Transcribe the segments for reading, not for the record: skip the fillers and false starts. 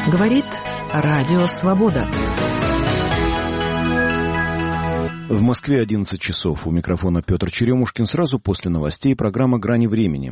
Говорит Радио Свобода. В Москве 11 часов. У микрофона Петр Черемушкин. Сразу после новостей программа «Грани времени».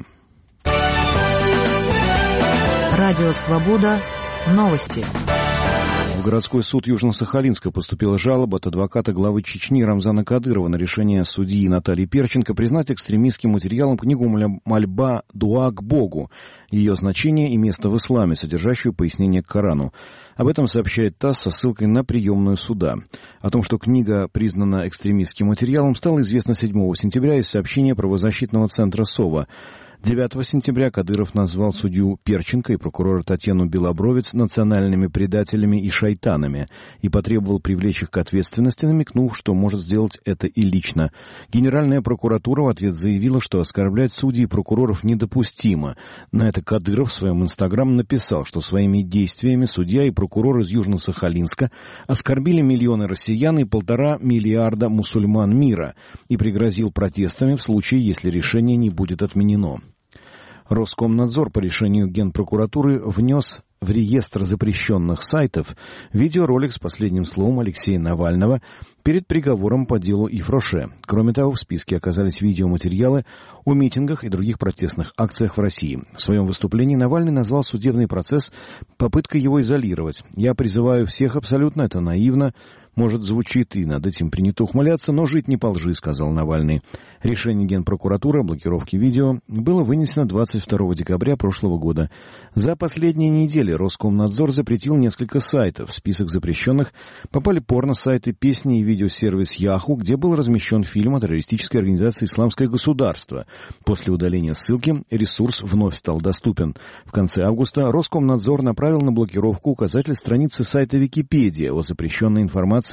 Радио Свобода. Новости. В городской суд Южно-Сахалинска поступила жалоба от адвоката главы Чечни Рамзана Кадырова на решение судьи Натальи Перченко признать экстремистским материалом книгу «Мольба Дуа к Богу», ее значение и место в исламе, содержащую пояснение к Корану. Об этом сообщает ТАСС со ссылкой на приемную суда. О том, что книга признана экстремистским материалом, стало известно 7 сентября из сообщения правозащитного центра «Сова». 9 сентября Кадыров назвал судью Перченко и прокурора Татьяну Белобровец национальными предателями и шайтанами и потребовал привлечь их к ответственности, намекнув, что может сделать это и лично. Генеральная прокуратура в ответ заявила, что оскорблять судей и прокуроров недопустимо. На это Кадыров в своем инстаграм написал, что своими действиями судья и прокурор из Южно-Сахалинска оскорбили миллионы россиян и 1,5 миллиарда мусульман мира и пригрозил протестами в случае, если решение не будет отменено. Роскомнадзор по решению Генпрокуратуры внес в реестр запрещенных сайтов видеоролик с последним словом Алексея Навального перед приговором по делу Ив Роше. Кроме того, в списке оказались видеоматериалы о митингах и других протестных акциях в России. В своем выступлении Навальный назвал судебный процесс попыткой его изолировать. «Я призываю всех абсолютно, это наивно. Может, звучит и над этим принято ухмыляться, но жить не по лжи», — сказал Навальный. Решение Генпрокуратуры о блокировке видео было вынесено 22 декабря прошлого года. За последние недели Роскомнадзор запретил несколько сайтов. В список запрещенных попали порно-сайты, песни и видеосервис Yahoo, где был размещен фильм о террористической организации «Исламское государство». После удаления ссылки ресурс вновь стал доступен. В конце августа Роскомнадзор направил на блокировку указатель страницы сайта Википедия о запрещенной информации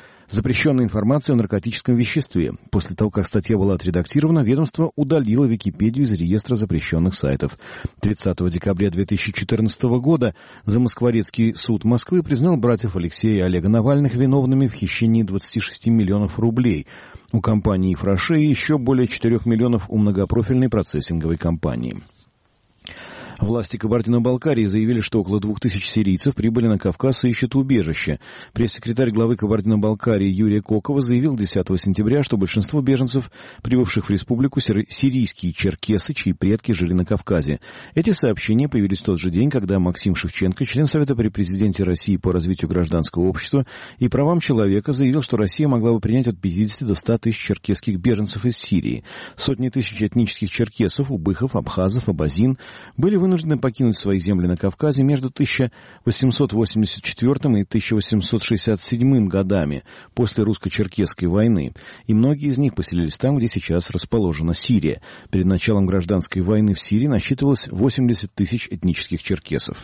о наркотическом веществе. После того, как статья была отредактирована, ведомство удалило Википедию из реестра запрещенных сайтов. 30 декабря 2014 года Замоскворецкий суд Москвы признал братьев Алексея и Олега Навальных виновными в хищении 26 миллионов рублей у компании «Фроше» и еще более 4 миллионов у многопрофильной процессинговой компании. Власти Кабардино-Балкарии заявили, что около 2000 сирийцев прибыли на Кавказ и ищут убежище. Пресс-секретарь главы Кабардино-Балкарии Юрия Кокова заявил 10 сентября, что большинство беженцев, прибывших в республику, сирийские черкесы, чьи предки жили на Кавказе. Эти сообщения появились в тот же день, когда Максим Шевченко, член Совета при президенте России по развитию гражданского общества и правам человека, заявил, что Россия могла бы принять от 50 до 100 тысяч черкесских беженцев из Сирии. Сотни тысяч этнических черкесов, убыхов, абхазов, абазин были вынуждены покинуть свои земли на Кавказе между 1884 и 1867 годами после русско-черкесской войны, и многие из них поселились там, где сейчас расположена Сирия. Перед началом гражданской войны в Сирии насчитывалось 80 тысяч этнических черкесов.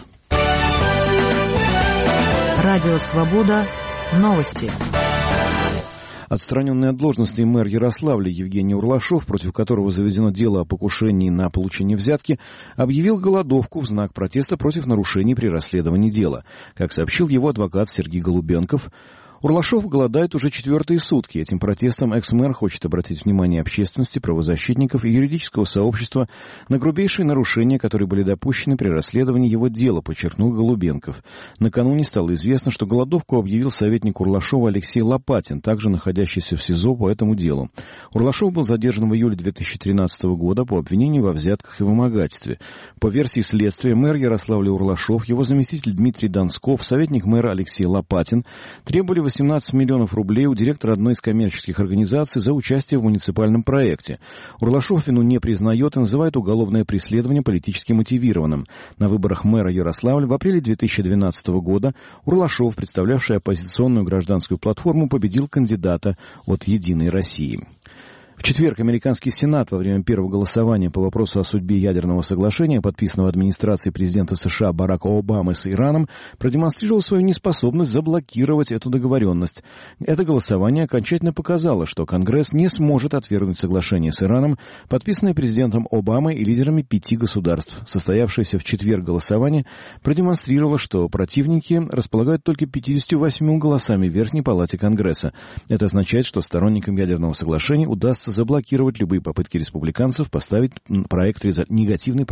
Радио Свобода. Новости. Отстраненный от должности мэр Ярославля Евгений Урлашов, против которого заведено дело о покушении на получение взятки, объявил голодовку в знак протеста против нарушений при расследовании дела. Как сообщил его адвокат Сергей Голубенков, Урлашов голодает уже 4-е сутки. Этим протестом экс-мэр хочет обратить внимание общественности, правозащитников и юридического сообщества на грубейшие нарушения, которые были допущены при расследовании его дела, подчеркнул Голубенков. Накануне стало известно, что голодовку объявил советник Урлашова Алексей Лопатин, также находящийся в СИЗО по этому делу. Урлашов был задержан в июле 2013 года по обвинению во взятках и вымогательстве. По версии следствия, мэр Ярославля Урлашов, его заместитель Дмитрий Донсков, советник мэра Алексей Лопатин требовали 18 миллионов рублей у директора одной из коммерческих организаций за участие в муниципальном проекте. Урлашов вину не признает и называет уголовное преследование политически мотивированным. На выборах мэра Ярославля в апреле 2012 года Урлашов, представлявший оппозиционную гражданскую платформу, победил кандидата от «Единой России». В четверг американский Сенат во время первого голосования по вопросу о судьбе ядерного соглашения, подписанного администрацией президента США Барака Обамы с Ираном, продемонстрировал свою неспособность заблокировать эту договоренность. Это голосование окончательно показало, что Конгресс не сможет отвергнуть соглашение с Ираном, подписанное президентом Обамой и лидерами 5 государств. Состоявшееся в четверг голосование продемонстрировало, что противники располагают только 58 голосами в Верхней палате Конгресса. Это означает, что сторонникам ядерного соглашения удастся заблокировать любые попытки республиканцев поставить негативный